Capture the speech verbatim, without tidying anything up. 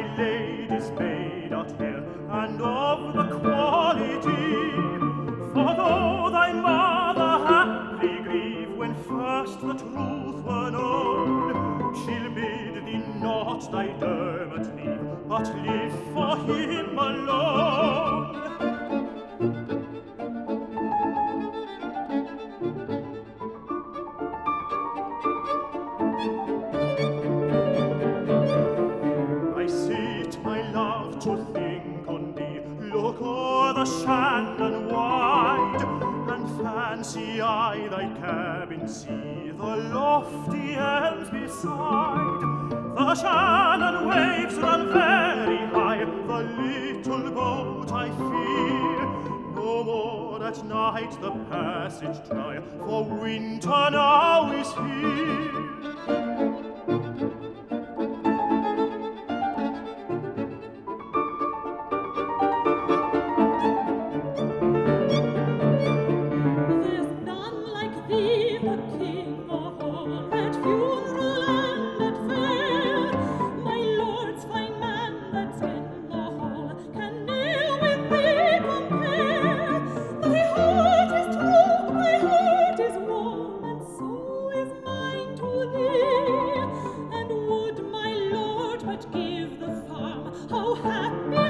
lady's maid art here, and of the quality. For though thy mother haply grieve when first the truth were known, she'll bid thee not thy Dermot leave, but live for him alone. I sit, my love, to think on thee, look o'er the Shannon wide, and fancy I thy cabin see, the lofty elms beside. The Shannon waves run very high, the little boat I fear no more at night the passage try, for winter now is here. How happy